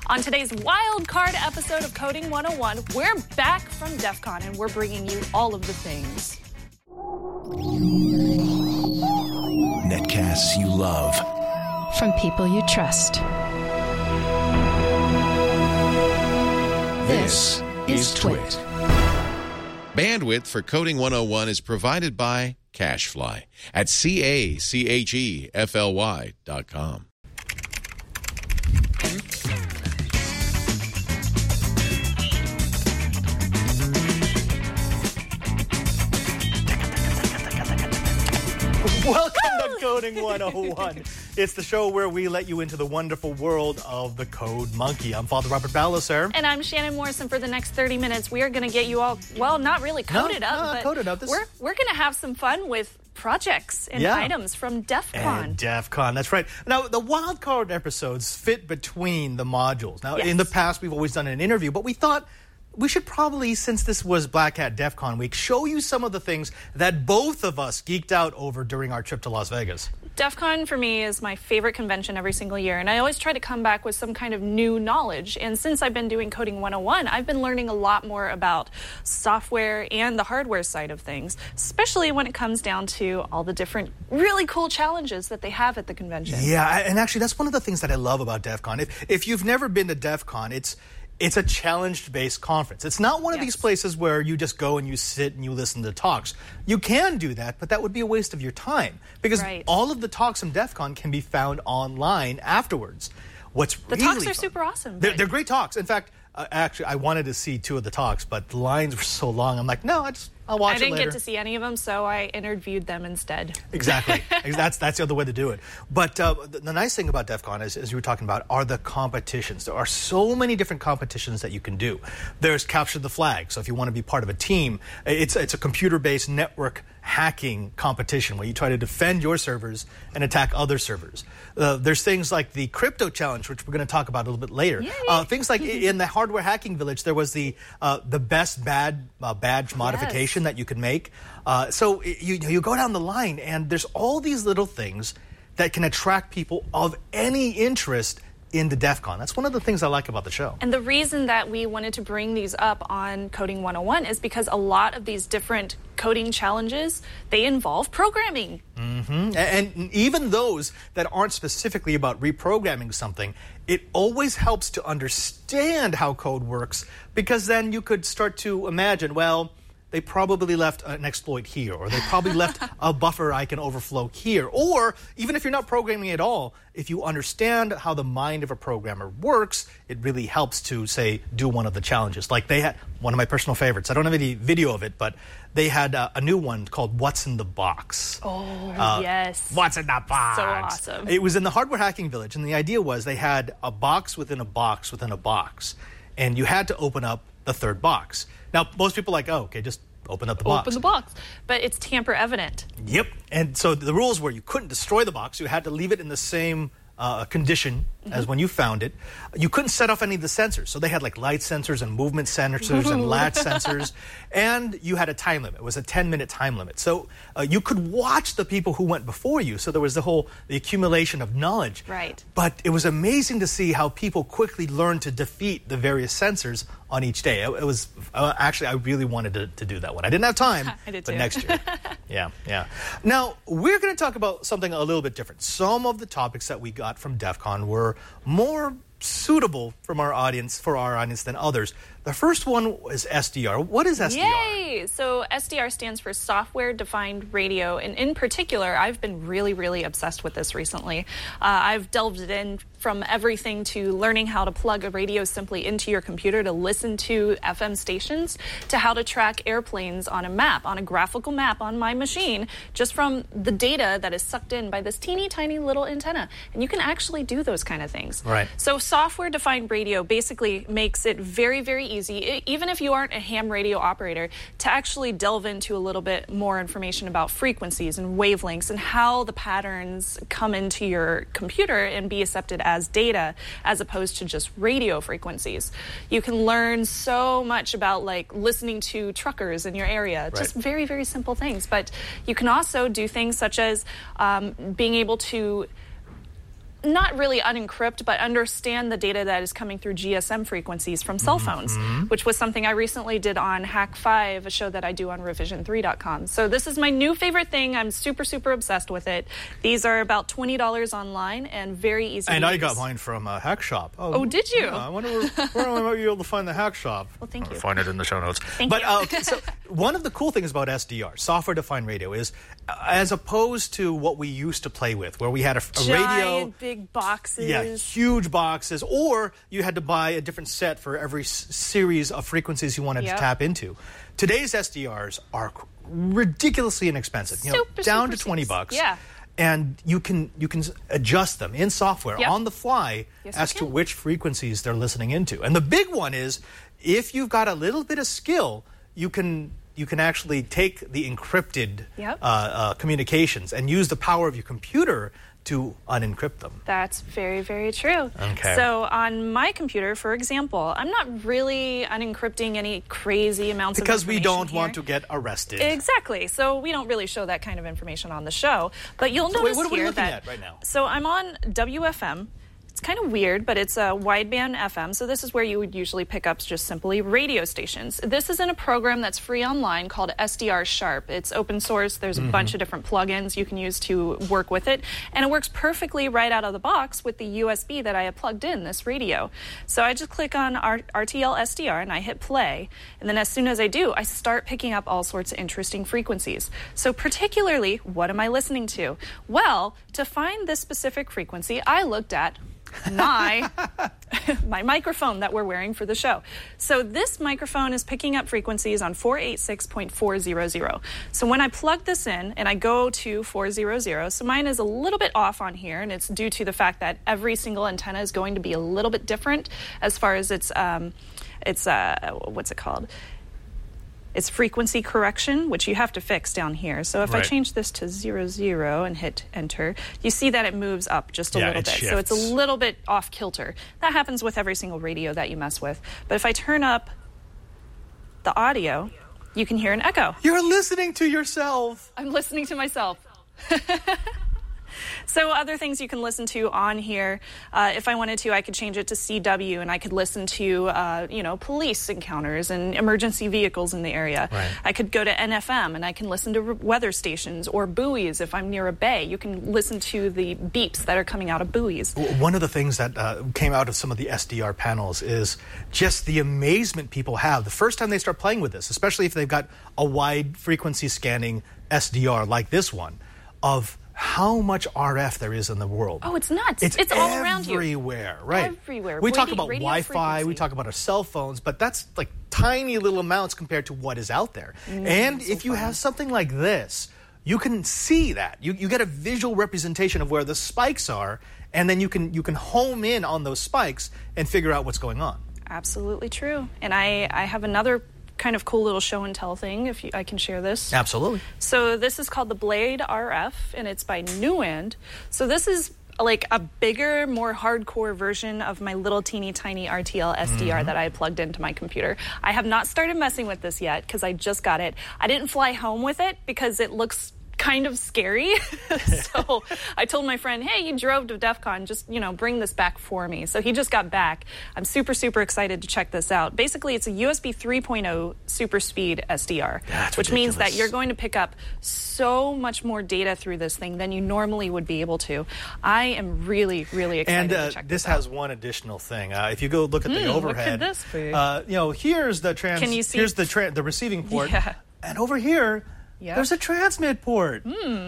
On today's wild card episode of Coding 101, we're back from DEF CON and we're bringing you all of the things. Netcasts you love. From people you trust. This is Twit. Bandwidth for Coding 101 is provided by CacheFly at CacheFly.com. Welcome to Coding 101. It's the show where we let you into the wonderful world of the Code Monkey. I'm Father Robert Ballecer. And I'm Shannon Morrison. For the next 30 minutes, we are going to get you all, well, not really coded up, but coded up. We're going to have some fun with projects and items from DEF CON. And DEF CON, that's right. Now, the wildcard episodes fit between the modules. Now, in the past, we've always done an interview, but we thought we should probably, since this was Black Hat DEF CON week, show you some of the things that both of us geeked out over during our trip to Las Vegas. DEF CON for me is my favorite convention every single year, and I always try to come back with some kind of new knowledge. And since I've been doing Coding 101, I've been learning a lot more about software and the hardware side of things, especially when it comes down to all the different really cool challenges that they have at the convention. Yeah, and actually that's one of the things that I love about DEF CON. If you've never been to DEF CON, it's a challenge-based conference. It's not one of these places where you just go and you sit and you listen to talks. You can do that, but that would be a waste of your time because all of the talks from DEF CON can be found online afterwards. The talks are super awesome. They're great talks. In fact, actually, I wanted to see two of the talks, but the lines were so long. I'm like, no, I'll watch it later. I didn't get to see any of them, so I interviewed them instead. Exactly. That's the other way to do it. But the nice thing about DEF CON, as you were talking about, are the competitions. There are so many different competitions that you can do. There's Capture the Flag. So if you want to be part of a team, it's a computer-based network hacking competition where you try to defend your servers and attack other servers. There's things like the Crypto Challenge, which we're going to talk about a little bit later. Things like in the Hardware Hacking Village, there was the best badge modification that you could make. So you go down the line, and there's all these little things that can attract people of any interest in the DEF CON. That's one of the things I like about the show. And the reason that we wanted to bring these up on Coding 101 is because a lot of these different coding challenges, they involve programming. Mm-hmm. And even those that aren't specifically about reprogramming something, it always helps to understand how code works, because then you could start to imagine, well, they probably left an exploit here, or they probably left a buffer I can overflow here. Or even if you're not programming at all, if you understand how the mind of a programmer works, it really helps to, say, do one of the challenges. Like they had one of my personal favorites. I don't have any video of it, but they had a new one called What's in the Box. Oh, yes. What's in the box? So awesome. It was in the Hardware Hacking Village, and the idea was they had a box within a box within a box, and you had to open up the third box. Now, most people are like, oh, okay, just open up the box. Open the box. But it's tamper evident. Yep. And so the rules were you couldn't destroy the box. You had to leave it in the same condition as when you found it. You couldn't set off any of the sensors. So they had like light sensors and movement sensors and latch sensors. And you had a time limit. It was a 10-minute time limit. So you could watch the people who went before you. So there was the accumulation of knowledge. Right. But it was amazing to see how people quickly learned to defeat the various sensors on each day. It was actually, I really wanted to do that one. I didn't have time. I did but too. Next year. Yeah. Now, we're going to talk about something a little bit different. Some of the topics that we got from DEF CON were more suitable for our audience than others. The first one is SDR. What is SDR? Yay! So SDR stands for Software Defined Radio, and in particular, I've been really, really obsessed with this recently. I've delved in from everything to learning how to plug a radio simply into your computer to listen to FM stations, to how to track airplanes on a map, on a graphical map on my machine, just from the data that is sucked in by this teeny tiny little antenna. And you can actually do those kind of things. Right. So Software Defined Radio basically makes it very, very easy, even if you aren't a ham radio operator, to actually delve into a little bit more information about frequencies and wavelengths and how the patterns come into your computer and be accepted as data as opposed to just radio frequencies. You can learn so much about like listening to truckers in your area, just very, very simple things. But you can also do things such as being able to not really unencrypt, but understand the data that is coming through GSM frequencies from cell phones, which was something I recently did on Hack 5, a show that I do on revision3.com. So this is my new favorite thing. I'm super, super obsessed with it. These are about $20 online and very easy to use. And I got mine from Hack Shop. Oh, did you? Yeah, I wonder where I might be able to find the Hack Shop. Well, thank you. I'll find it in the show notes. Thank you. Okay, so one of the cool things about SDR, software-defined radio, is as opposed to what we used to play with, where we had a radio... Giant, big boxes. Yeah, huge boxes, or you had to buy a different set for every series of frequencies you wanted to tap into. Today's SDRs are ridiculously inexpensive, down to $20. Yeah. And you can adjust them in software on the fly as to which frequencies they're listening into. And the big one is, if you've got a little bit of skill, you can actually take the encrypted communications and use the power of your computer to unencrypt them. That's very, very true. Okay. So on my computer, for example, I'm not really unencrypting any crazy amounts of information because we don't here. want to get arrested. Exactly. So we don't really show that kind of information on the show. But you'll notice what are we here looking that at right now? So I'm on WFM. It's kind of weird, but it's a wideband FM, so this is where you would usually pick up just simply radio stations. This is in a program that's free online called SDR Sharp. It's open source. There's a bunch of different plugins you can use to work with it, and it works perfectly right out of the box with the USB that I have plugged in this radio. So I just click on RTL SDR and I hit play, and then as soon as I do, I start picking up all sorts of interesting frequencies. So particularly, what am I listening to? Well, to find this specific frequency, I looked at my microphone that we're wearing for the show. So this microphone is picking up frequencies on 486.400. So when I plug this in and I go to 400, so mine is a little bit off on here, and it's due to the fact that every single antenna is going to be a little bit different as far as its what's it called? It's frequency correction, which you have to fix down here. So if I change this to 00 and hit enter, you see that it moves up just a little bit. Shifts. So it's a little bit off kilter. That happens with every single radio that you mess with. But if I turn up the audio, you can hear an echo. You're listening to yourself. I'm listening to myself. So other things you can listen to on here, if I wanted to, I could change it to CW, and I could listen to, police encounters and emergency vehicles in the area. Right. I could go to NFM, and I can listen to weather stations or buoys. If I'm near a bay, you can listen to the beeps that are coming out of buoys. One of the things that came out of some of the SDR panels is just the amazement people have the first time they start playing with this, especially if they've got a wide frequency scanning SDR like this one, of how much RF there is in the world. Oh, it's nuts. It's all around you. Everywhere, right? Everywhere. We talk about Radio Wi-Fi, frequency. we talk about our cell phones, but that's like tiny little amounts compared to what is out there. And if you have something like this, you can see that. You get a visual representation of where the spikes are, and then you can home in on those spikes and figure out what's going on. Absolutely true. And I have another kind of cool little show and tell thing, if I can share this. Absolutely. So this is called the Blade RF, and it's by Nuand. So this is like a bigger, more hardcore version of my little teeny tiny RTL SDR that I plugged into my computer. I have not started messing with this yet because I just got it. I didn't fly home with it because it looks kind of scary. So I told my friend, hey, you drove to DEF CON, just, bring this back for me. So he just got back. I'm super, super excited to check this out. Basically, it's a USB 3.0 super speed SDR, which means that you're going to pick up so much more data through this thing than you normally would be able to. I am really, really excited to check this out. And this has one additional thing. If you go look at the overhead, what could this be? Here's the Can you see? Here's the receiving port, and over here, Yep. There's a transmit port.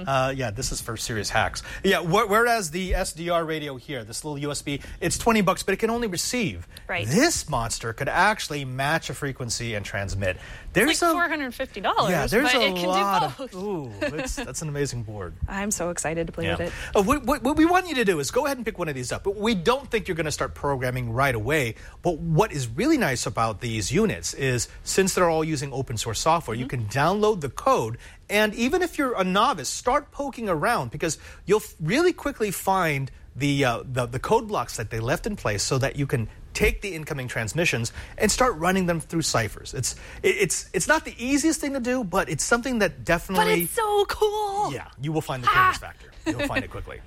This is for serious hacks. Yeah, whereas the SDR radio here, this little USB, it's $20, but it can only receive. Right. This monster could actually match a frequency and transmit. It's like $450. Yeah, there's but a it can lot do both. that's an amazing board. I'm so excited to play with it. What we want you to do is go ahead and pick one of these up. We don't think you're going to start programming right away, but what is really nice about these units is since they're all using open source software, you can download the code. And even if you're a novice, start poking around because you'll really quickly find the code blocks that they left in place so that you can take the incoming transmissions and start running them through ciphers. It's not the easiest thing to do, but it's something that definitely... But it's so cool! Yeah, you will find the coolest factor. You'll find it quickly.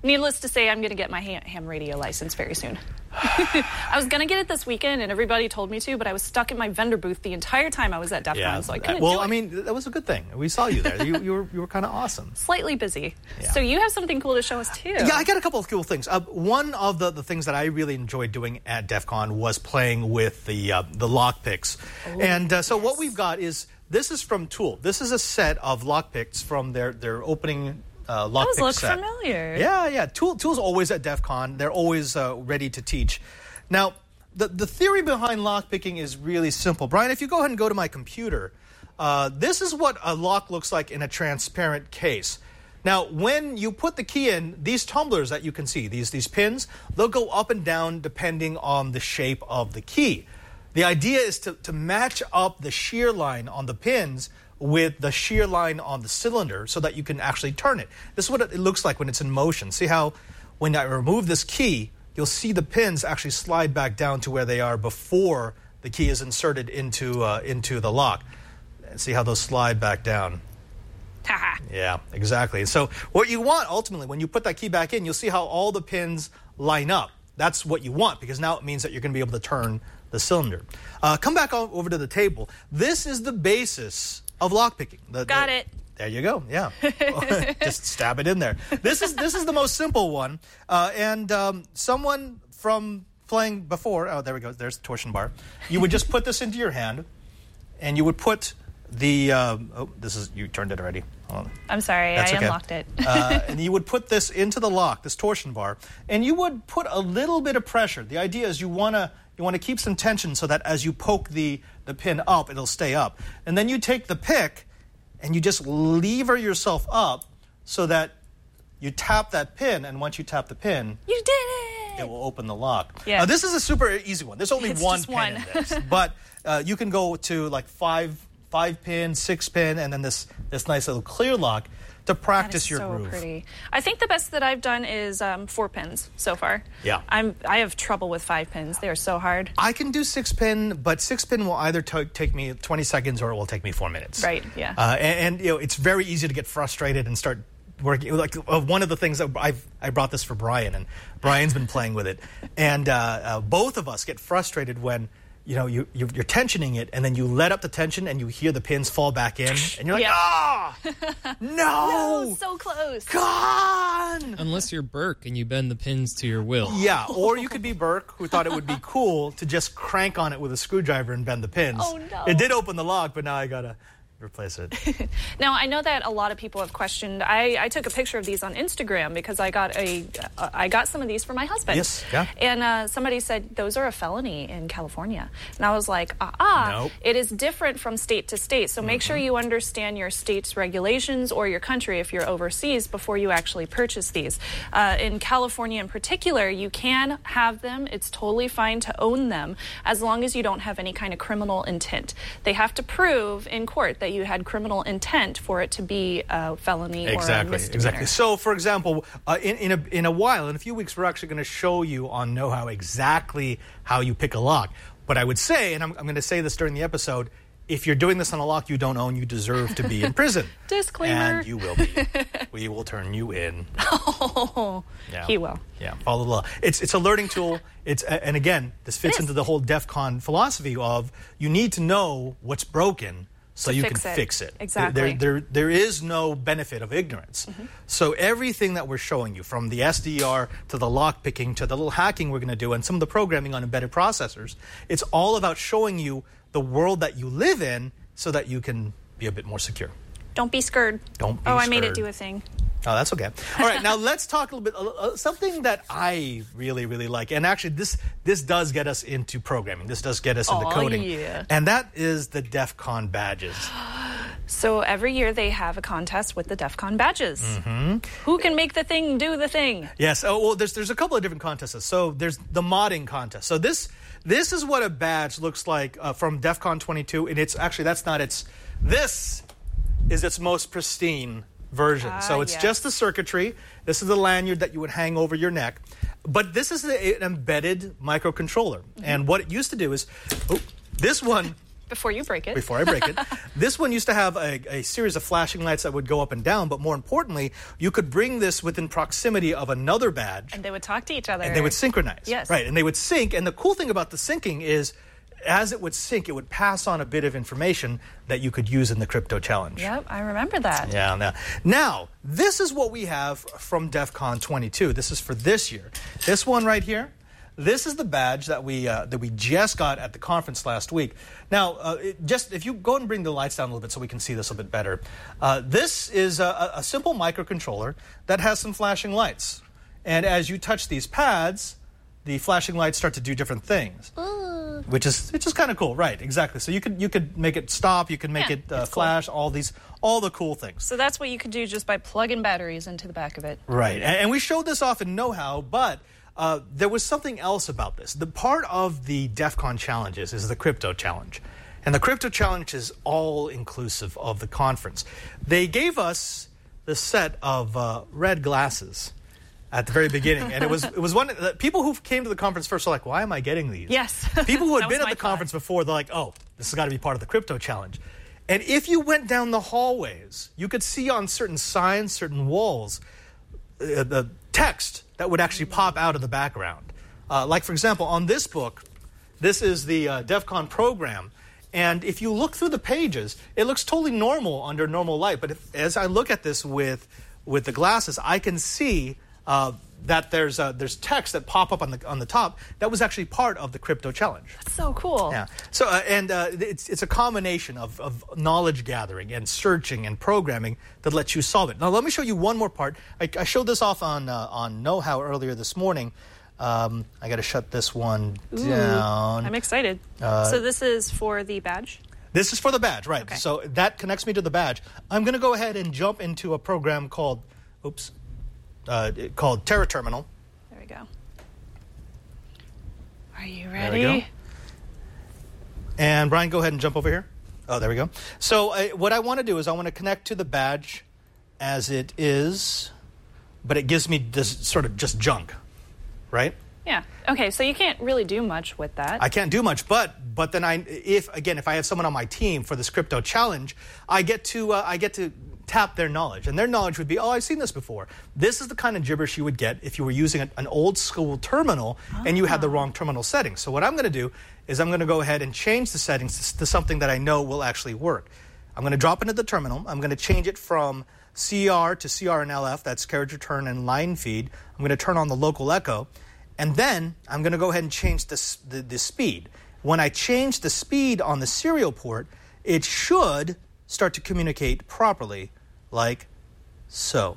Needless to say, I'm going to get my ham radio license very soon. I was going to get it this weekend, and everybody told me to, but I was stuck in my vendor booth the entire time I was at DEF CON, so I couldn't do it. I mean, that was a good thing. We saw you there. You were kind of awesome. Slightly busy. Yeah. So you have something cool to show us, too. Yeah, I got a couple of cool things. One of the things that I really enjoyed doing at DEF CON was playing with the lockpicks. Oh, and so what we've got is, this is from Tool. This is a set of lockpicks from their opening lockpick set. Those look set. familiar. Yeah. Tool's always at DEF CON. They're always ready to teach. Now, the theory behind lockpicking is really simple. Brian, if you go ahead and go to my computer, this is what a lock looks like in a transparent case. Now, when you put the key in, these tumblers that you can see, these pins, they'll go up and down depending on the shape of the key. The idea is to match up the shear line on the pins with the shear line on the cylinder so that you can actually turn it. This is what it looks like when it's in motion. See how when I remove this key, you'll see the pins actually slide back down to where they are before the key is inserted into the lock. And see how those slide back down. Yeah, exactly. So what you want ultimately when you put that key back in, you'll see how all the pins line up. That's what you want, because now it means that you're going to be able to turn the cylinder. Come back over to the table. This is the basis of lockpicking. Got it. There you go. Yeah, just stab it in there. This is the most simple one. Someone from playing before. Oh, there we go. There's the torsion bar. You would just put this into your hand, and you would put the. You turned it already. Hold on. I'm sorry. I unlocked it. And you would put this into the lock, this torsion bar, and you would put a little bit of pressure. The idea is you want to keep some tension so that as you poke the pin up, it'll stay up. And then you take the pick and you just lever yourself up so that you tap that pin, and once you tap the pin, you did it! It will open the lock. Yeah. This is a super easy one. There's only one pin in this. But you can go to like 5-pin, 6-pin, and then this nice little clear lock to practice your groove. So pretty. I think the best that I've done is 4 pins so far. Yeah. I have trouble with 5 pins. They are so hard. I can do 6-pin, but 6-pin will either take me 20 seconds or it will take me 4 minutes. Right. Yeah. And it's very easy to get frustrated and start working. Like one of the things that I brought this for Brian, and Brian's been playing with it, and both of us get frustrated when you're tensioning it, and then you let up the tension, and you hear the pins fall back in, and you're like, no, so close. Gone! Unless you're Burke and you bend the pins to your will. Yeah, or you could be Burke, who thought it would be cool to just crank on it with a screwdriver and bend the pins. Oh, no. It did open the lock, but now I gotta replace it. Now, I know that a lot of people have questioned. I took a picture of these on Instagram because I got some of these for my husband. Yes, yeah. And somebody said those are a felony in California, and I was like, Nope. It is different from state to state. So make sure you understand your state's regulations or your country if you're overseas before you actually purchase these. In California, in particular, you can have them. It's totally fine to own them as long as you don't have any kind of criminal intent. They have to prove in court that you had criminal intent for it to be a felony or a misdemeanor. Exactly. So, for example, in a few weeks, we're actually going to show you on Know How exactly how you pick a lock. But I would say, and I'm going to say this during the episode, if you're doing this on a lock you don't own, you deserve to be in prison. Disclaimer. And you will be. We will turn you in. Oh, yeah. He will. Yeah, follow the law. It's a learning tool. And again, this fits into the whole DEF CON philosophy of you need to know what's broken so you can fix it. Exactly. There is no benefit of ignorance. Mm-hmm. So everything that we're showing you, from the SDR to the lock picking to the little hacking we're going to do and some of the programming on embedded processors, it's all about showing you the world that you live in so that you can be a bit more secure. Don't be scared. Don't be scared. I made it do a thing. Oh, that's okay. All right, now let's talk a little bit, something that I really, really like. And actually, this does get us into programming. This does get us into coding. Yeah. And that is the DEF CON badges. So every year they have a contest with the DEF CON badges. Mm-hmm. Who can make the thing do the thing? Yes. Oh, well, there's a couple of different contests. So there's the modding contest. So this is what a badge looks like from DEF CON 22. And it's actually, this is its most pristine version. So it's just the circuitry. This is the lanyard that you would hang over your neck. But this is an embedded microcontroller. Mm-hmm. And what it used to do is, this one Before you break it. Before I break it. This one used to have a series of flashing lights that would go up and down, but more importantly, you could bring this within proximity of another badge. And they would talk to each other. And they would synchronize. Yes. Right, and they would sync. And the cool thing about the syncing is, as it would sync, it would pass on a bit of information that you could use in the Crypto Challenge. Yep, I remember that. Yeah. Now, this is what we have from DEF CON 22. This is for this year. This one right here. This is the badge that we just got at the conference last week. Now, if you go and bring the lights down a little bit so we can see this a bit better. This is a simple microcontroller that has some flashing lights. And as you touch these pads, the flashing lights start to do different things. Which is kind of cool, right? Exactly. So you could make it stop, you can make it flash, cool. all the cool things. So that's what you could do just by plugging batteries into the back of it. Right. And we showed this off in Know-How, but there was something else about this. The part of the DEF CON challenges is the Crypto Challenge. And the Crypto Challenge is all-inclusive of the conference. They gave us the set of red glasses at the very beginning. And it was one that people who came to the conference first were like, why am I getting these? Yes. People who had been at the conference before, they're like, oh, this has got to be part of the Crypto Challenge. And if you went down the hallways, you could see on certain signs, certain walls, the text that would actually pop out of the background. Like, for example, on this book, this is the DEF CON program. And if you look through the pages, it looks totally normal under normal light. But as I look at this with the glasses, I can see that there's text that pop up on the top that was actually part of the Crypto Challenge. That's so cool. Yeah. So it's a combination of knowledge gathering and searching and programming that lets you solve it. Now let me show you one more part. I showed this off on Know-How earlier this morning. I got to shut this one down. I'm excited. So this is for the badge? This is for the badge, right? Okay. So that connects me to the badge. I'm going to go ahead and jump into a program called Terra Terminal. There we go. Are you ready? There we go. And Brian, go ahead and jump over here. Oh, there we go. So what I want to do is I want to connect to the badge as it is, but it gives me this sort of just junk, right? Yeah. Okay, so you can't really do much with that. I can't do much, but then if I have someone on my team for this Crypto Challenge, I get to tap their knowledge, and their knowledge would be, oh, I've seen this before. This is the kind of gibberish you would get if you were using an old school terminal and you had the wrong terminal settings. So what I'm going to do is I'm going to go ahead and change the settings to something that I know will actually work. I'm going to drop into the terminal. I'm going to change it from CR to CR and LF, that's carriage return and line feed. I'm going to turn on the local echo, and then I'm going to go ahead and change the speed. When I change the speed on the serial port, it should start to communicate properly, like so.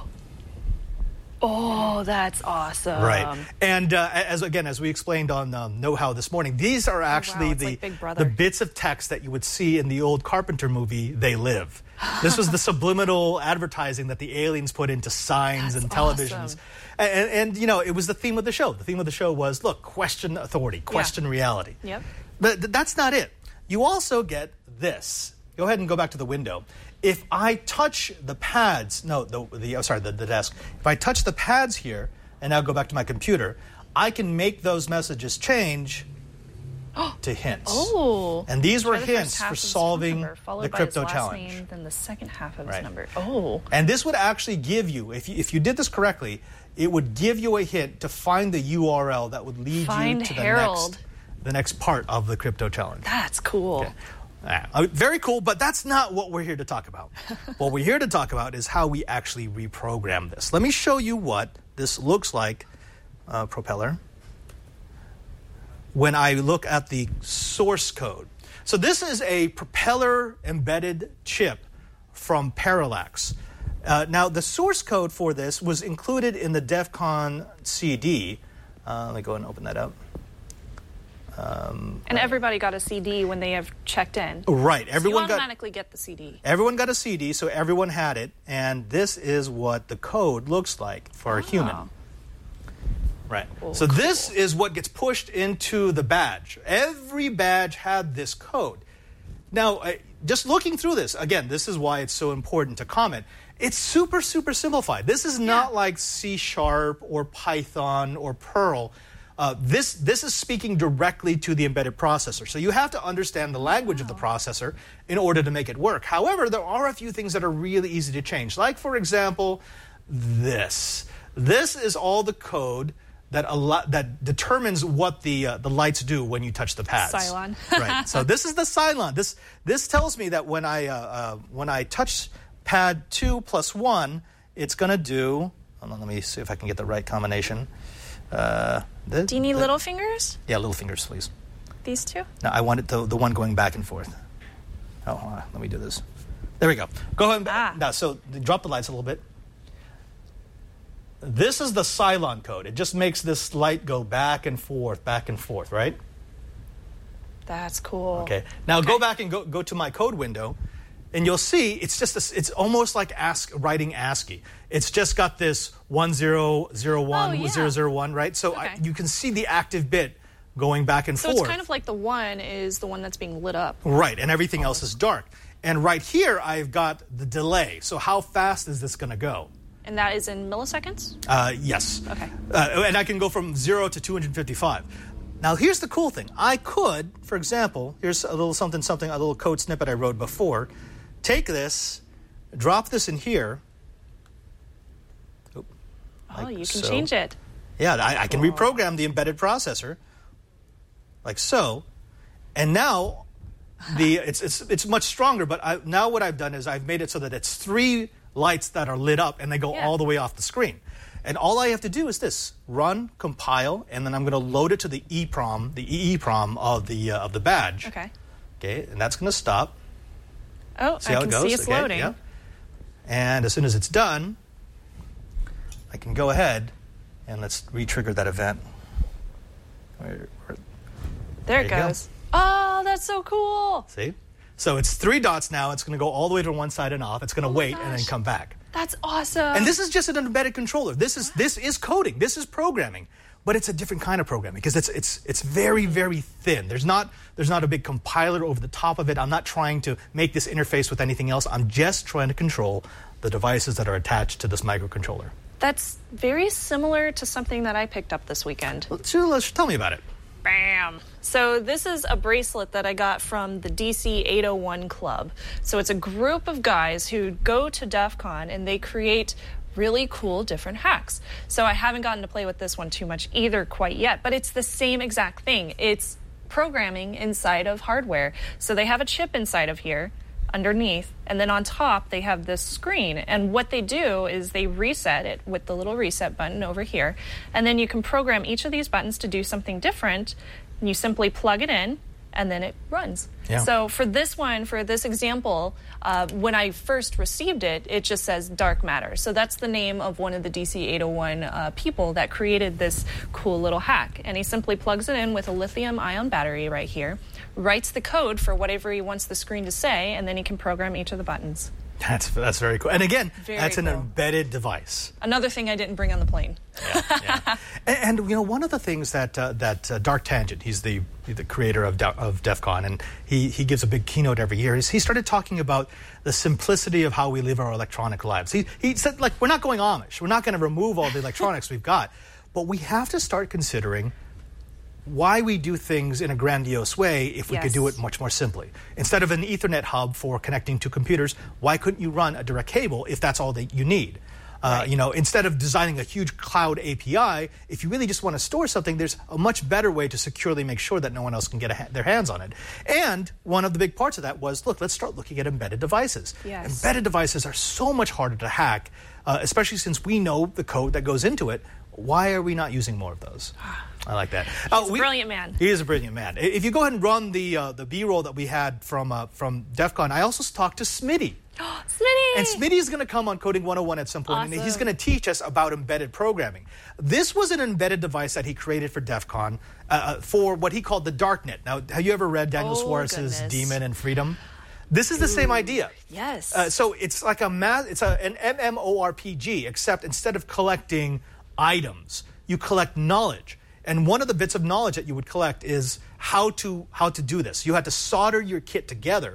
Oh, that's awesome. Right. And as we explained on Know-How this morning, these are actually the bits of text that you would see in the old Carpenter movie, They Live. This was the subliminal advertising that the aliens put into signs and televisions. Awesome. And it was the theme of the show. The theme of the show was, look, question authority, question reality. Yep. But that's not it. You also get this. Go ahead and go back to the window. If I touch the pads, the desk. If I touch the pads here, and now go back to my computer, I can make those messages change to hints. Oh. And these were hints for solving the Crypto Challenge. Name, then the second half of his number. Oh. And this would actually give you, if you did this correctly, it would give you a hint to find the URL that would lead you to the next part of the Crypto Challenge. That's cool. Okay. Very cool, but that's not what we're here to talk about. What we're here to talk about is how we actually reprogram this. Let me show you what this looks like, Propeller, when I look at the source code. So this is a Propeller embedded chip from Parallax. Now, the source code for this was included in the DEF CON CD. Let me go and open that up. And everybody got a CD when they have checked in. Right. Everyone so you automatically get the CD. Everyone got a CD, so everyone had it. And this is what the code looks like for a human. Right. Oh, so this is what gets pushed into the badge. Every badge had this code. Now, just looking through this, again, this is why it's so important to comment. It's super, super simplified. This is not like C# or Python or Perl. This is speaking directly to the embedded processor. So you have to understand the language of the processor in order to make it work. However, there are a few things that are really easy to change. Like, for example, this. This is all the code that determines what the lights do when you touch the pads. Cylon. Right. So this is the Cylon. This tells me that when I touch pad 2 plus 1, it's going to do. Hold on, let me see if I can get the right combination. Do you need little fingers? Yeah, little fingers, please. These two? No, I want it the one going back and forth. Oh, hold on, let me do this. There we go. Go ahead. Now, so drop the lights a little bit. This is the Cylon code. It just makes this light go back and forth, right? That's cool. Okay. Now go back and go to my code window, and you'll see it's almost like writing ASCII. It's just got this 1001, 001, right? So you can see the active bit going back and forth. So it's kind of like the 1 is the one that's being lit up. Right, and everything else is dark. And right here, I've got the delay. So how fast is this going to go? And that is in milliseconds? Yes. Okay. And I can go from 0 to 255. Now, here's the cool thing. I could, for example, here's a little something, a little code snippet I wrote before. Take this, drop this in here. You can change it. Yeah, I can reprogram the embedded processor, like so. And now, it's much stronger. But now what I've done is I've made it so that it's 3 lights that are lit up, and they go all the way off the screen. And all I have to do is this: run, compile, and then I'm going to load it to the EEPROM, of the badge. Okay. Okay, and that's going to stop. Oh, see how I it can goes? see it's loading. Yeah. And as soon as it's done, I can go ahead and let's re-trigger that event. There it goes. Oh, that's so cool. See? So it's 3 dots now. It's going to go all the way to one side and off. It's going to wait and then come back. That's awesome. And this is just an embedded controller. This is coding. This is programming. But it's a different kind of programming because it's very, very thin. There's not a big compiler over the top of it. I'm not trying to make this interface with anything else. I'm just trying to control the devices that are attached to this microcontroller. That's very similar to something that I picked up this weekend. Tell me about it. Bam! So this is a bracelet that I got from the DC 801 Club. So it's a group of guys who go to DEF CON and they create really cool different hacks. So I haven't gotten to play with this one too much either quite yet, but it's the same exact thing. It's programming inside of hardware. So they have a chip inside of here underneath, and then on top they have this screen, and what they do is they reset it with the little reset button over here, and then you can program each of these buttons to do something different, and you simply plug it in and then it runs. So for this example, when I first received it, it just says dark matter. So that's the name of one of the DC 801 people that created this cool little hack. And he simply plugs it in with a lithium-ion battery right here, writes the code for whatever he wants the screen to say, and then he can program each of the buttons. That's very cool. And again, that's an embedded device. Another thing I didn't bring on the plane. Yeah. And one of the things that Dark Tangent, he's the creator of DEF CON, and he gives a big keynote every year. He started talking about the simplicity of how we live our electronic lives. He said, we're not going Amish. We're not going to remove all the electronics we've got, but we have to start considering why we do things in a grandiose way if we could do it much more simply. Instead of an Ethernet hub for connecting to computers, why couldn't you run a direct cable if that's all that you need? Instead of designing a huge cloud API, if you really just want to store something, there's a much better way to securely make sure that no one else can get their hands on it. And one of the big parts of that was, let's start looking at embedded devices. Yes. Embedded devices are so much harder to hack, especially since we know the code that goes into it. Why are we not using more of those? I like that. He's a brilliant man. He is a brilliant man. If you go ahead and run the B-roll that we had from DEF CON, I also talked to Smitty. Smitty! And Smitty is going to come on Coding 101 at some point, Awesome. and he's going to teach us about embedded programming. This was an embedded device that he created for DEF CON for what he called the Darknet. Now, have you ever read Daniel Suarez's Demon and Freedom? This is the same idea. Yes. So it's like an MMORPG, except instead of collecting items, you collect knowledge. And one of the bits of knowledge that you would collect is how to do this. You had to solder your kit together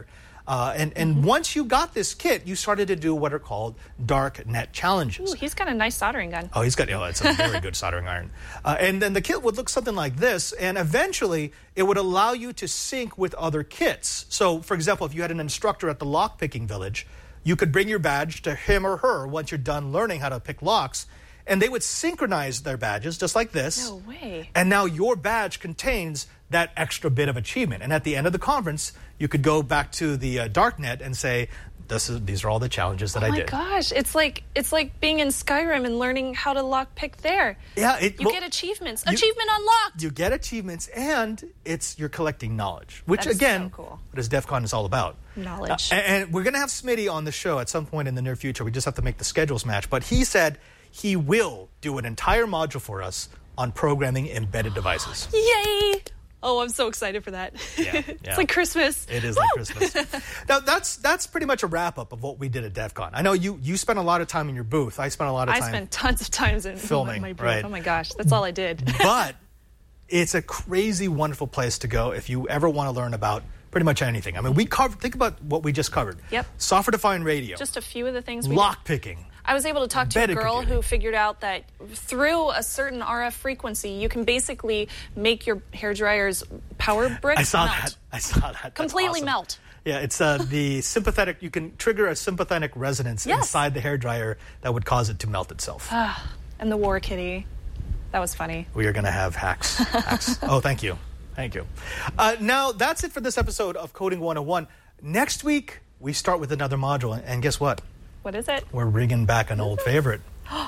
And once you got this kit, you started to do what are called dark net challenges. Ooh, he's got a nice soldering gun. Oh, it's a very good soldering iron. And then the kit would look something like this, and eventually it would allow you to sync with other kits. So, for example, if you had an instructor at the lockpicking village, you could bring your badge to him or her once you're done learning how to pick locks, and they would synchronize their badges just like this. No way. And now your badge contains that extra bit of achievement. And at the end of the conference, you could go back to the darknet and say, these are all the challenges that I did. Oh my gosh, it's like being in Skyrim and learning how to lockpick there. Yeah, you get achievements. Achievement unlocked. You get achievements, and you're collecting knowledge, which That is again, so cool. what is DEF CON is all about. Knowledge. And we're going to have Smitty on the show at some point in the near future. We just have to make the schedules match. But he said he will do an entire module for us on programming embedded devices. Yay! Oh, I'm so excited for that. Yeah. It's like Christmas. It is like Christmas. Now, that's pretty much a wrap-up of what we did at DEF CON. I know you spent a lot of time in your booth. I spent a lot of time. I spent tons of time in filming, my booth. right. Oh my gosh, that's all I did. But it's a crazy, wonderful place to go if you ever want to learn about pretty much anything. I mean, think about what we just covered. Yep. Software-defined radio. Just a few of the things we Lockpicking. I was able to talk to a Embedded girl computing. who figured out that through a certain RF frequency, you can basically make your hairdryer's power brick I saw melt. that. I saw that. That's Completely awesome. melt. Yeah, it's the sympathetic. You can trigger a sympathetic resonance Yes. inside the hairdryer that would cause it to melt itself. And the war kitty. That was funny. We are going to have hacks. Oh, thank you. Thank you. Now, that's it for this episode of Coding 101. Next week, we start with another module. And guess what? What is it? We're bringing back an old favorite.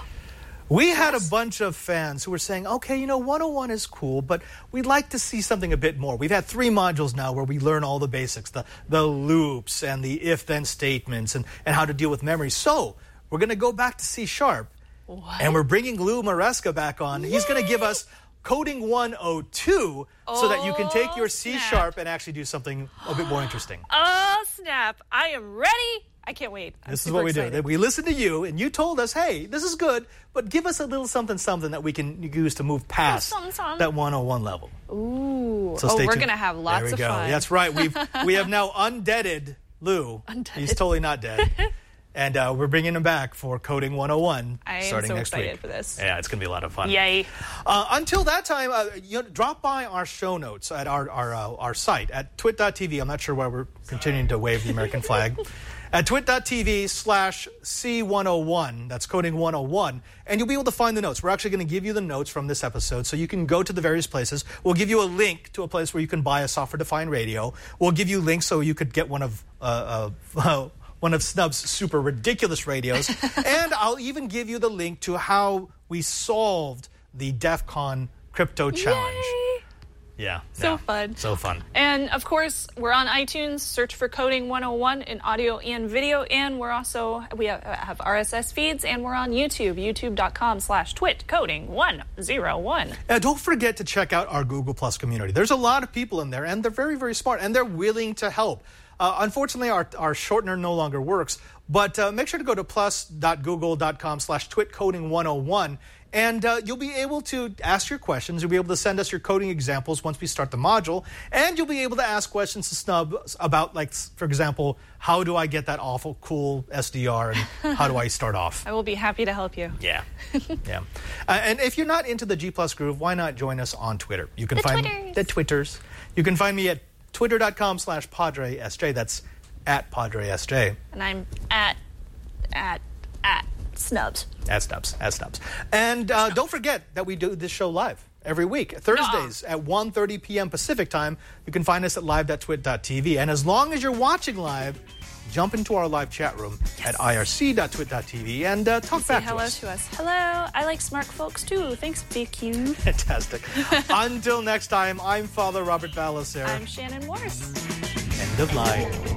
We had a bunch of fans who were saying, okay, 101 is cool, but we'd like to see something a bit more. We've had 3 modules now where we learn all the basics, the loops and the if-then statements and how to deal with memory. So we're going to go back to C#. What? And we're bringing Lou Maresca back on. He's going to give us Coding 102 so that you can take your C# snap. and actually do something a bit more interesting. Oh, snap. I am ready. I can't wait. This is what we do. We listened to you, and you told us, hey, this is good, but give us a little something that we can use to move past that 101 level. Ooh. So stay we're tuned. going to have lots there we of go. fun. That's right. We have now undeaded Lou. He's totally not dead. And we're bringing him back for Coding 101 I am starting so next excited week. for this. Yeah, it's going to be a lot of fun. Yay. Until that time, drop by our show notes at our site at twit.tv. I'm not sure why we're continuing to wave the American flag. At twit.tv/C101. That's Coding 101. And you'll be able to find the notes. We're actually going to give you the notes from this episode so you can go to the various places. We'll give you a link to a place where you can buy a software-defined radio. We'll give you links so you could get one of Snub's super ridiculous radios. And I'll even give you the link to how we solved the DEF CON crypto challenge. Yay. Yeah. So fun. So fun. And, of course, we're on iTunes. Search for Coding 101 in audio and video. And we have RSS feeds. And we're on YouTube, youtube.com/twit, Coding 101. Don't forget to check out our Google Plus community. There's a lot of people in there, and they're very, very smart, and they're willing to help. Unfortunately, our shortener no longer works, but make sure to go to plus.google.com/twit, Coding 101. And you'll be able to ask your questions. You'll be able to send us your coding examples once we start the module. And you'll be able to ask questions to Snub about, like, for example, how do I get that awful cool SDR and how do I start off? I will be happy to help you. Yeah. Yeah. And if you're not into the G Plus Groove, why not join us on Twitter? You can find the Twitters. You can find me at twitter.com/PadreSJ. That's at PadreSJ. And I'm at Snubs. At Snubs. And don't forget that we do this show live every week, Thursdays at 1:30 p.m. Pacific time. You can find us at live.twit.tv. And as long as you're watching live, jump into our live chat room at irc.twit.tv and talk back to Hello us. to us. Hello. I like smart folks too. Thanks, BQ. Fantastic. Until next time, I'm Father Robert Balacer. I'm Shannon Morris. End of line.